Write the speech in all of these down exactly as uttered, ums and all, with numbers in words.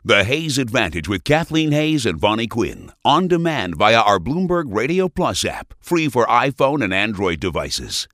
The Hayes Advantage with Kathleen Hayes and Vonnie Quinn. On demand via our Bloomberg Radio Plus app. Free for iPhone and Android devices.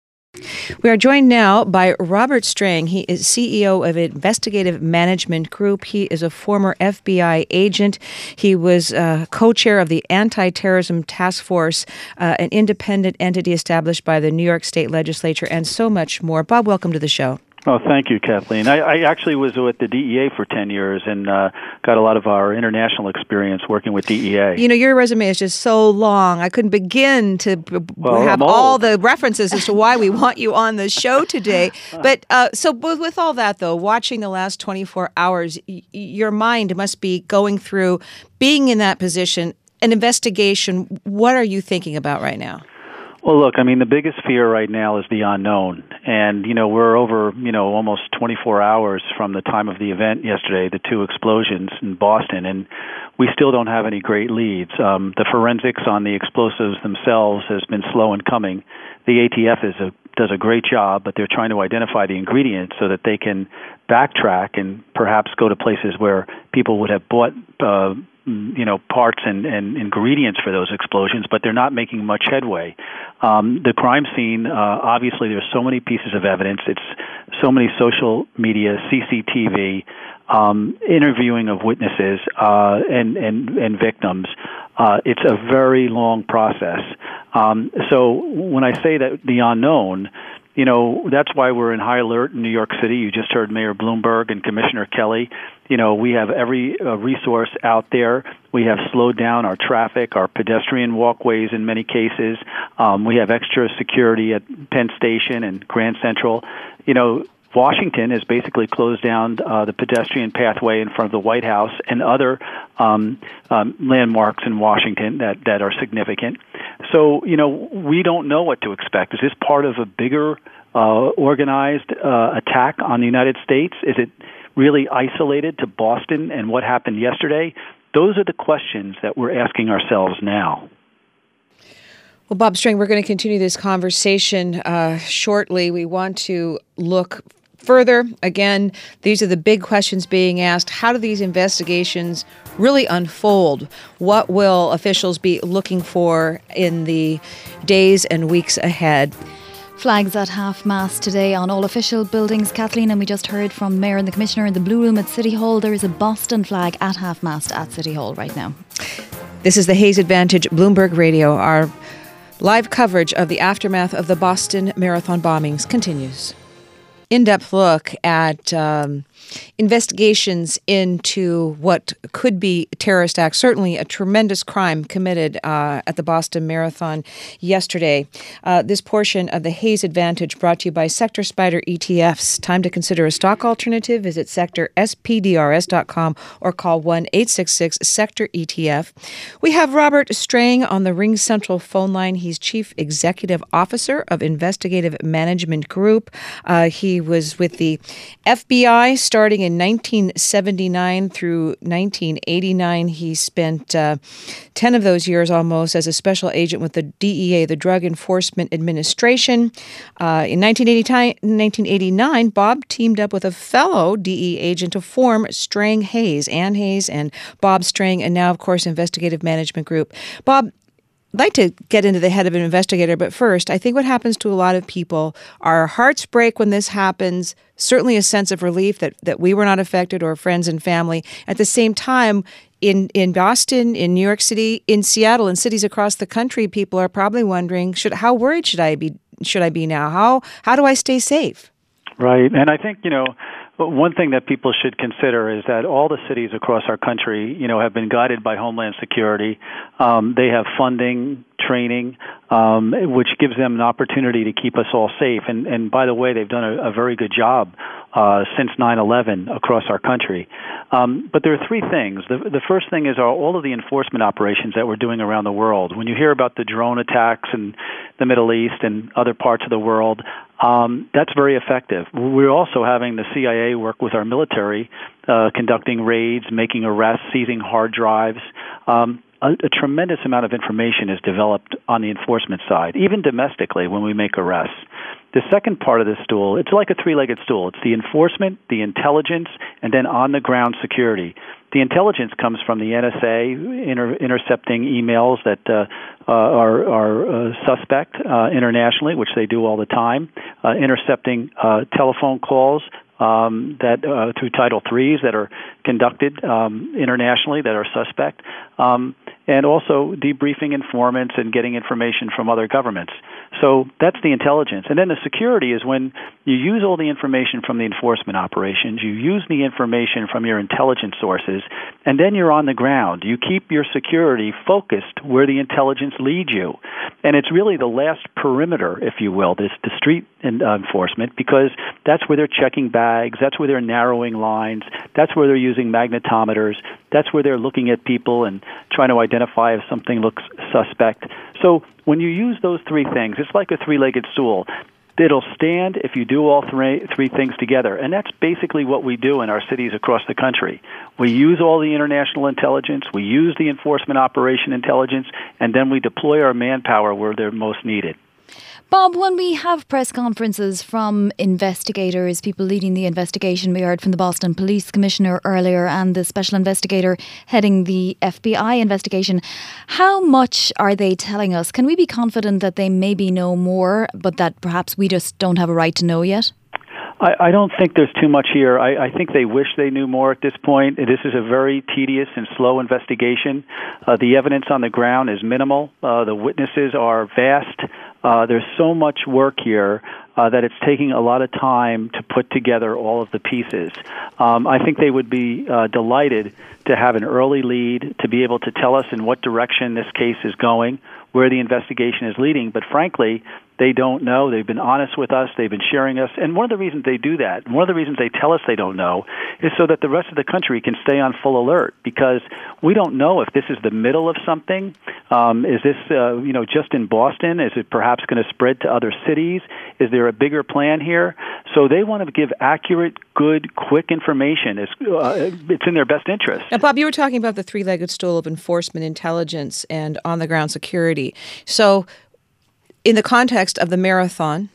We are joined now by Robert Strang. He is C E O of Investigative Management Group. He is a former F B I agent. He was uh, co-chair of the Anti-Terrorism Task Force, uh, an independent entity established by the New York State Legislature, and so much more. Bob, welcome to the show. Oh, thank you, Kathleen. I, I actually was with the D E A for ten years and uh, got a lot of our international experience working with D E A. You know, your resume is just so long. I couldn't begin to b- well, have all the references as to why we want you on the show today. But uh, so with all that, though, watching the last twenty-four hours, y- your mind must be going through being in that position, an investigation. What are you thinking about right now? Well, look, I mean, the biggest fear right now is the unknown. And, you know, we're over, you know, almost twenty-four hours from the time of the event yesterday, the two explosions in Boston, and we still don't have any great leads. Um, the forensics on the explosives themselves has been slow in coming. The A T F is a, does a great job, but they're trying to identify the ingredients so that they can backtrack and perhaps go to places where people would have bought uh you know, parts and, and ingredients for those explosions, but they're not making much headway. Um, the crime scene, uh, obviously there's so many pieces of evidence. It's so many social media, C C T V, um, interviewing of witnesses uh, and, and, and victims. Uh, it's a very long process. Um, so when I say that the unknown, you know, that's why we're in high alert in New York City. You just heard Mayor Bloomberg and Commissioner Kelly. You know, we have every uh, resource out there. We have slowed down our traffic, our pedestrian walkways in many cases. Um, we have extra security at Penn Station and Grand Central. You know, Washington has basically closed down uh, the pedestrian pathway in front of the White House and other um, um, landmarks in Washington that, that are significant. So, you know, we don't know what to expect. Is this part of a bigger uh, organized uh, attack on the United States? Is it really isolated to Boston and what happened yesterday? Those are the questions that we're asking ourselves now. Well, Bob Strang, we're going to continue this conversation uh, shortly. We want to look further. Again, these are the big questions being asked. How do these investigations really unfold? What will officials be looking for in the days and weeks ahead? Flags at half-mast today on all official buildings, Kathleen, and we just heard from Mayor and the Commissioner in the Blue Room at City Hall. There is a Boston flag at half-mast at City Hall right now. This is the Hayes Advantage, Bloomberg Radio. Our live coverage of the aftermath of the Boston Marathon bombings continues. In-depth look at um, investigations into what could be terrorist acts, certainly a tremendous crime committed uh, at the Boston Marathon yesterday. Uh, this portion of the Hayes Advantage brought to you by Sector Spider E T Fs. Time to consider a stock alternative. Visit sector s p d r s dot com or call one eight six six sector E T F. We have Robert Strang on the Ring Central phone line. He's Chief Executive Officer of Investigative Management Group. Uh, he was with the F B I starting in nineteen seventy-nine through nineteen eighty-nine. He spent uh, ten of those years almost as a special agent with the D E A, the Drug Enforcement Administration. Uh, in nineteen eighty-nine, Bob teamed up with a fellow D E A agent to form Strang Hayes, Ann Hayes and Bob Strang, and now, of course, Investigative Management Group. Bob, I'd like to get into the head of an investigator, but first, I think what happens to a lot of people, our hearts break when this happens, certainly a sense of relief that, that we were not affected or friends and family. At the same time, in, in Boston, in New York City, in Seattle, and cities across the country, people are probably wondering, should how worried should I be should I be now? How how do I stay safe? Right. And I think, you know, one thing that people should consider is that all the cities across our country, you know, have been guided by Homeland Security. Um, they have funding, training, um, which gives them an opportunity to keep us all safe. And, and by the way, they've done a, a very good job uh, since nine eleven across our country. Um, but there are three things. The, the first thing is our, all of the enforcement operations that we're doing around the world. When you hear about the drone attacks in the Middle East and other parts of the world, um, that's very effective. We're also having the C I A work with our military, uh, conducting raids, making arrests, seizing hard drives. Um, a, a tremendous amount of information is developed on the enforcement side, even domestically when we make arrests. The second part of the stool, it's like a three-legged stool. It's the enforcement, the intelligence, and then on-the-ground security. The intelligence comes from the N S A inter- intercepting emails that uh, uh, are, are uh, suspect uh, internationally, which they do all the time, uh, intercepting uh, telephone calls um, that uh, through Title threes that are conducted um, internationally that are suspect, um, and also debriefing informants and getting information from other governments. So that's the intelligence. And then the security is when you use all the information from the enforcement operations, you use the information from your intelligence sources, and then you're on the ground. You keep your security focused where the intelligence leads you. And it's really the last perimeter, if you will, this the street enforcement, because that's where they're checking bags, that's where they're narrowing lines, that's where they're using magnetometers, that's where they're looking at people and trying to identify if something looks suspect. So when you use those three things, it's like a three-legged stool. It'll stand if you do all three three things together. And that's basically what we do in our cities across the country. We use all the international intelligence, we use the enforcement operation intelligence, and then we deploy our manpower where they're most needed. Bob, when we have press conferences from investigators, people leading the investigation, we heard from the Boston Police Commissioner earlier and the special investigator heading the F B I investigation, how much are they telling us? Can we be confident that they maybe know more, but that perhaps we just don't have a right to know yet? I, I don't think there's too much here. I, I think they wish they knew more at this point. This is a very tedious and slow investigation. Uh, the evidence on the ground is minimal. Uh, the witnesses are vast. Uh, there's so much work here uh, that it's taking a lot of time to put together all of the pieces. Um, I think they would be uh, delighted to have an early lead, to be able to tell us in what direction this case is going, where the investigation is leading. But frankly, they don't know. They've been honest with us. They've been sharing us. And one of the reasons they do that, one of the reasons they tell us they don't know, is so that the rest of the country can stay on full alert, because we don't know if this is the middle of something. Um, is this, uh, you know, just in Boston? Is it perhaps going to spread to other cities? Is there a bigger plan here? So they want to give accurate, good, quick information. It's, uh, it's in their best interest. Now, Bob, you were talking about the three-legged stool of enforcement, intelligence, and on-the-ground security. So in the context of the marathon,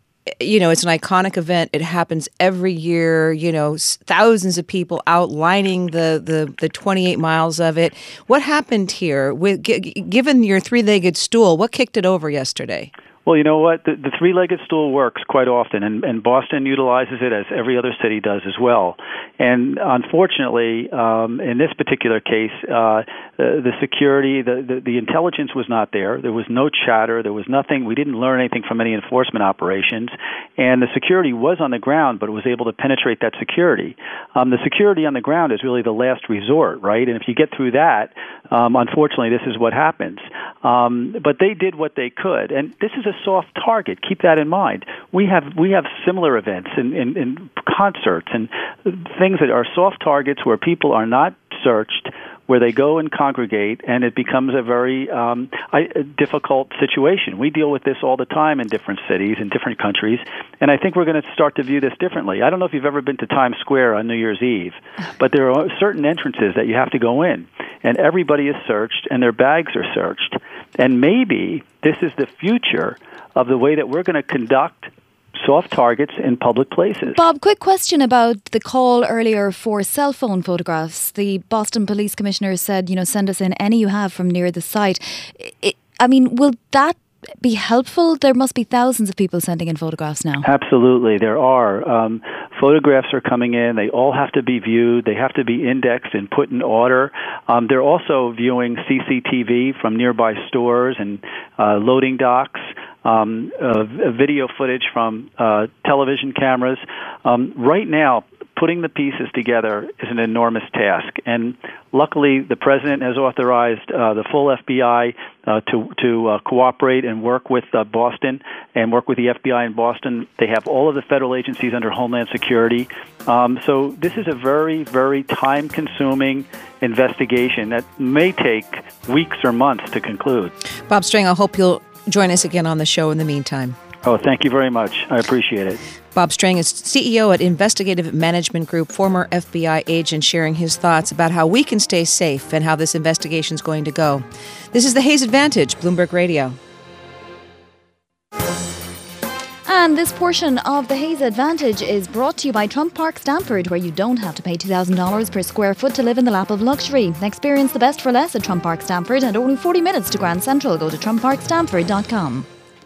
you know, it's an iconic event. It happens every year, you know, thousands of people outlining the, the, the twenty-eight miles of it. What happened here? With, g- given your three-legged stool, what kicked it over yesterday? Well, you know what? The, the three-legged stool works quite often, and, and Boston utilizes it as every other city does as well. And unfortunately, um, in this particular case, uh, the, the security, the, the, the intelligence was not there. There was no chatter. There was nothing. We didn't learn anything from any enforcement operations. And the security was on the ground, but it was able to penetrate that security. Um, the security on the ground is really the last resort, right? And if you get through that, um, unfortunately, this is what happens. Um, but they did what they could. And this is a soft target. Keep that in mind. We have we have similar events in, in, in concerts and things that are soft targets where people are not searched, where they go and congregate, and it becomes a very um, a difficult situation. We deal with this all the time in different cities, in different countries, and I think we're going to start to view this differently. I don't know if you've ever been to Times Square on New Year's Eve, but there are certain entrances that you have to go in, and everybody is searched, and their bags are searched. And maybe this is the future of the way that we're going to conduct soft targets in public places. Bob, quick question about the call earlier for cell phone photographs. The Boston Police Commissioner said, you know, send us in any you have from near the site. It, I mean, will that be helpful? There must be thousands of people sending in photographs now. Absolutely, there are. Um, photographs are coming in. They all have to be viewed. They have to be indexed and put in order. Um, they're also viewing C C T V from nearby stores and uh, loading docks. Um, uh, video footage from uh, television cameras. Um, right now, putting the pieces together is an enormous task, and luckily the President has authorized uh, the full F B I uh, to, to uh, cooperate and work with uh, Boston and work with the F B I in Boston. They have all of the federal agencies under Homeland Security. Um, so this is a very, very time-consuming investigation that may take weeks or months to conclude. Bob Strang, I hope you'll join us again on the show in the meantime. Oh, thank you very much. I appreciate it. Bob Strang is C E O at Investigative Management Group, former F B I agent, sharing his thoughts about how we can stay safe and how this investigation is going to go. This is the Hayes Advantage, Bloomberg Radio. And this portion of the Hayes Advantage is brought to you by Trump Park Stamford, where you don't have to pay two thousand dollars per square foot to live in the lap of luxury. Experience the best for less at Trump Park Stamford, and only forty minutes to Grand Central. Go to trump park stamford dot com.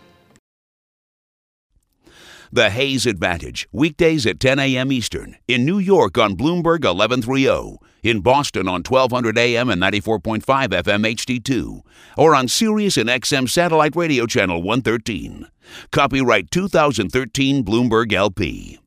The Hayes Advantage, weekdays at ten a.m. Eastern. In New York on Bloomberg eleven thirty. In Boston on twelve hundred A M and ninety-four point five F M H D two. Or on Sirius and X M Satellite Radio Channel one thirteen. Copyright two thousand thirteen Bloomberg L P.